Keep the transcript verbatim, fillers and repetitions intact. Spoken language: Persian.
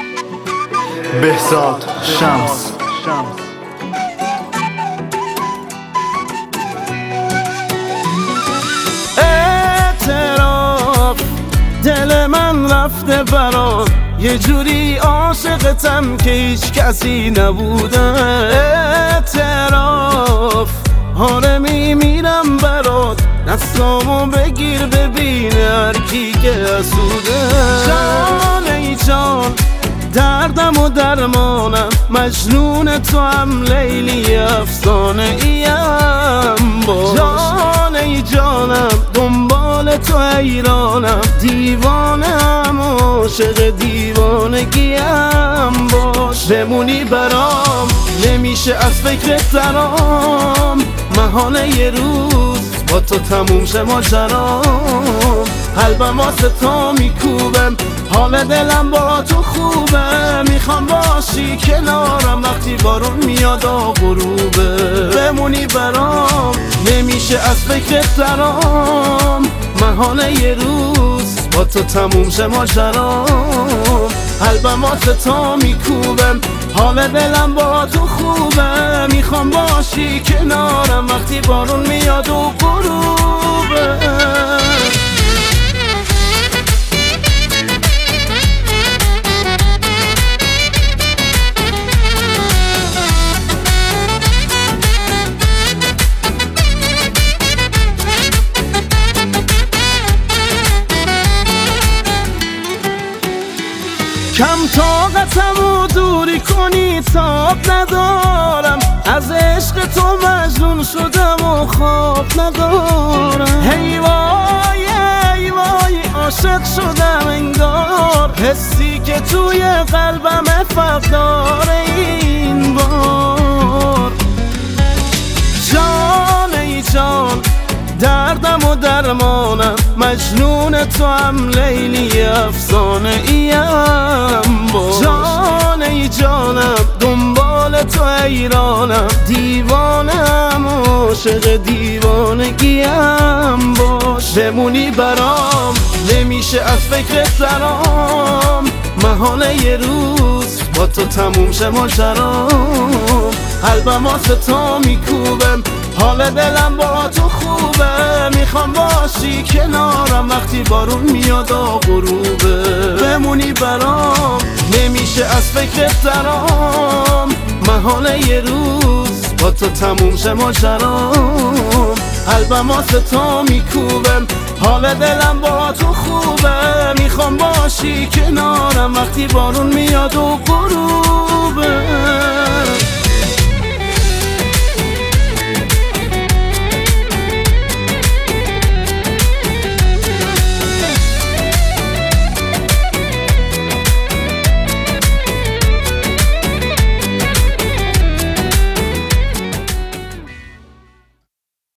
بهزاد شمس. اعتراف دل من رفته برات، یه جوری عاشقتم که هیچ کسی نبوده. اعتراف آره میمیرم برات، دستامو بگیر ببین هر کی که حسوده. جان ای جان دردم و درمانم، مجنون تو هم لیلی افسانه ایم باش. جان ای جانم دنبال تو حیرانم، دیوانم عاشق دیوانگیم باش. بمونی برام نمیشه از فکرت درام، محاله یه روز با تو تموم شه ماجرام. قلبم واسه تو میکوبم، حال دلم با تو خوبه. میخوام باشی کنارم وقتی بارون میاد و غروبه. بمونی برام نمیشه از فکرت درام، محاله یه روز با تو تموم شه ماجرام. قلبم واسه تو میکوبم، حال دلم با تو خوبه. میخوام باشی کنارم وقتی بارون میاد و غروبه. کم طاقتم و دوری کنی تاب ندارم، از عشق تو مجنون شدم و خواب ندارم. هی وای هی وای عاشق شدم انگار، حسی که توی قلبم فرق داره این بار. جان ای جان دردم و درمانم، مجنون تو هم لیلی افسانه ایم باش. جان ای جانم دنبال تو حیرانم، دیوانم عاشق دیوانگیم باش. بمونی برام نمیشه از فکرت درام، محاله یه روز با تو تموم شه ماجرام. قلبم واسه تو میکوبم، حال دلم با تو خوبه. میخوام باشی کنارم وقتی بارون میاد و غروبه. بمونی برام نمیشه از فکرت درام، محاله یه روز با تو تموم شه ماجرام. قلبم واسه تو میکوبم، حال دلم با تو خوبه. میخوام باشی کنارم وقتی بارون میاد و غروبه.